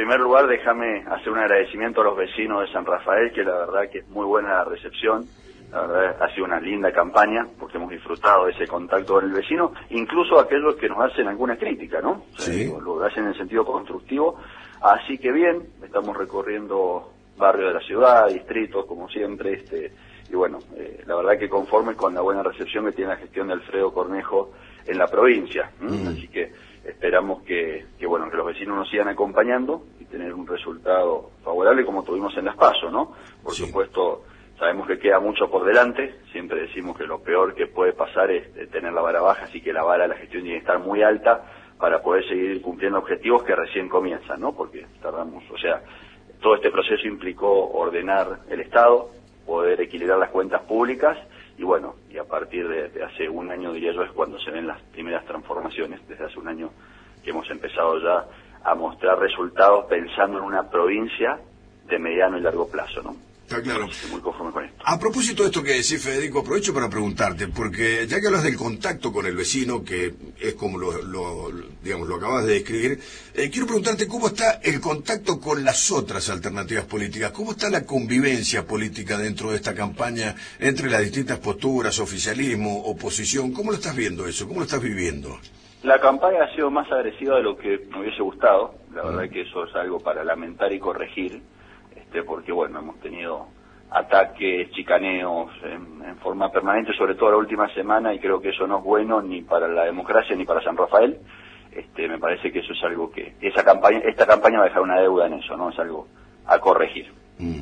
primer lugar, déjame hacer un agradecimiento a los vecinos de San Rafael, que la verdad que es muy buena la recepción. La verdad ha sido una linda campaña, porque hemos disfrutado de ese contacto con el vecino, incluso aquellos que nos hacen alguna crítica, ¿no? O sea, Sí. lo hacen en sentido constructivo. Así que bien, estamos recorriendo barrios de la ciudad, distritos, como siempre, y bueno, la verdad que conformes con la buena recepción que tiene la gestión de Alfredo Cornejo en la provincia. Así que esperamos que bueno, que los vecinos nos sigan acompañando y tener un resultado favorable como tuvimos en Las PASO, ¿no? Por supuesto, sabemos que queda mucho por delante, siempre decimos que lo peor que puede pasar es tener la vara baja, así que la vara de la gestión tiene que estar muy alta para poder seguir cumpliendo objetivos que recién comienzan, ¿no? Porque tardamos, o sea, todo este proceso implicó ordenar el Estado, poder equilibrar las cuentas públicas, y bueno, y a partir de hace un año, diría yo, es cuando se ven las primeras transformaciones, desde hace un año que hemos empezado ya a mostrar resultados pensando en una provincia de mediano y largo plazo, ¿no? Está claro. Estoy muy conforme con esto. A propósito de esto que decís, Federico, aprovecho para preguntarte, porque ya que hablas del contacto con el vecino, que es como lo acabas de describir, quiero preguntarte cómo está el contacto con las otras alternativas políticas, cómo está la convivencia política dentro de esta campaña entre las distintas posturas, oficialismo, oposición. ¿Cómo lo estás viendo eso? ¿Cómo lo estás viviendo? La campaña ha sido más agresiva de lo que me hubiese gustado, la verdad que eso es algo para lamentar y corregir, porque bueno, hemos tenido ataques, chicaneos en forma permanente, sobre todo la última semana, y creo que eso no es bueno ni para la democracia ni para San Rafael. Me parece que eso es algo que esta campaña va a dejar una deuda en eso, ¿no? Es algo a corregir.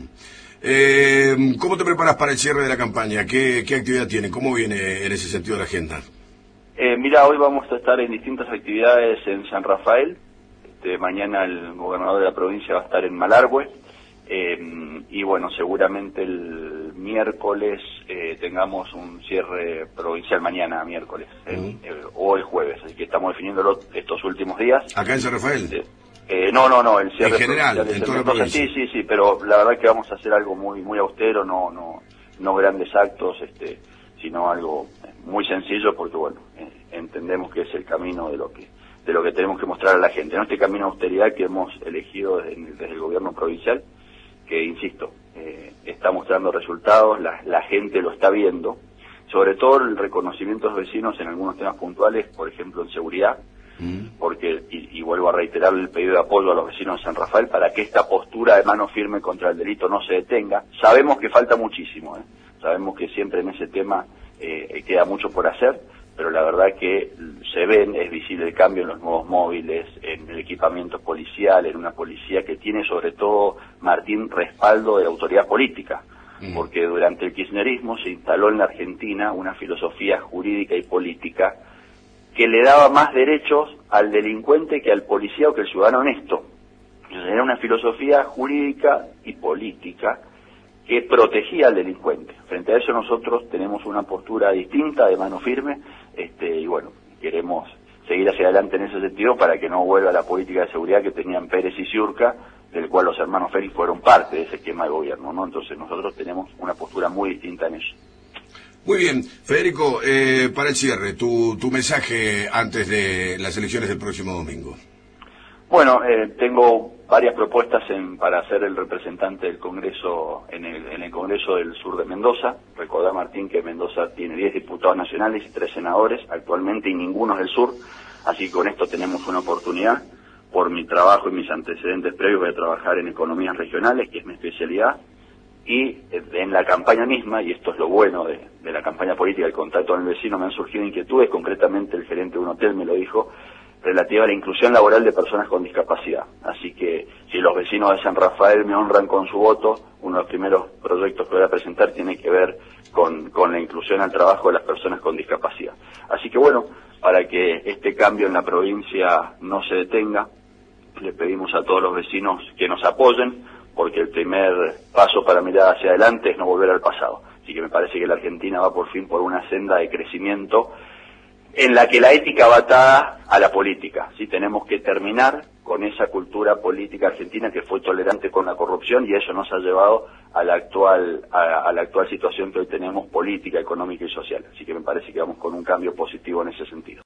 ¿Cómo te preparas para el cierre de la campaña? ¿Qué actividad tienen? ¿Cómo viene en ese sentido la agenda? Mira, hoy vamos a estar en distintas actividades en San Rafael. Mañana el gobernador de la provincia va a estar en Malargüe. Y bueno, seguramente el miércoles tengamos un cierre provincial, mañana miércoles, o el jueves, así que estamos definiéndolo estos últimos días. ¿Acá en San Rafael? No, el cierre en general, provincial en toda la provincia. Sí, pero la verdad que vamos a hacer algo muy austero, no grandes actos, sino algo muy sencillo, porque bueno, entendemos que es el camino de lo que tenemos que mostrar a la gente, ¿no? Este camino de austeridad que hemos elegido desde el gobierno provincial, que insisto, está mostrando resultados, la gente lo está viendo, sobre todo el reconocimiento de los vecinos en algunos temas puntuales, por ejemplo en seguridad, porque, y vuelvo a reiterar el pedido de apoyo a los vecinos de San Rafael para que esta postura de mano firme contra el delito no se detenga. Sabemos que falta muchísimo, sabemos que siempre en ese tema queda mucho por hacer, pero la verdad que es visible el cambio en los nuevos móviles, en el equipamiento policial, en una policía que tiene sobre todo, Martín, respaldo de la autoridad política, porque durante el kirchnerismo se instaló en la Argentina una filosofía jurídica y política que le daba más derechos al delincuente que al policía o que al ciudadano honesto. Entonces, era una filosofía jurídica y política que protegía al delincuente. Frente a eso nosotros tenemos una postura distinta, de mano firme, y bueno, queremos seguir hacia adelante en ese sentido para que no vuelva la política de seguridad que tenían Pérez y Ciurca, del cual los hermanos Félix fueron parte de ese esquema de gobierno, ¿no? Entonces nosotros tenemos una postura muy distinta en eso. Muy bien, Federico, para el cierre, tu mensaje antes de las elecciones del próximo domingo. Bueno, tengo varias propuestas para ser el representante del Congreso en el Congreso del Sur de Mendoza. Recordá, Martín, que Mendoza tiene 10 diputados nacionales y 3 senadores actualmente, y ninguno es del sur, así que con esto tenemos una oportunidad. Por mi trabajo y mis antecedentes previos voy a trabajar en economías regionales, que es mi especialidad, y en la campaña misma, y esto es lo bueno de la campaña política, el contacto con el vecino, me han surgido inquietudes, concretamente el gerente de un hotel me lo dijo, relativa a la inclusión laboral de personas con discapacidad. Así que si los vecinos de San Rafael me honran con su voto, uno de los primeros proyectos que voy a presentar tiene que ver con la inclusión al trabajo de las personas con discapacidad. Así que bueno, para que este cambio en la provincia no se detenga, le pedimos a todos los vecinos que nos apoyen, porque el primer paso para mirar hacia adelante es no volver al pasado. Así que me parece que la Argentina va por fin por una senda de crecimiento en la que la ética va atada a la política. Sí, tenemos que terminar con esa cultura política argentina que fue tolerante con la corrupción, y eso nos ha llevado a la actual situación que hoy tenemos, política, económica y social. Así que me parece que vamos con un cambio positivo en ese sentido.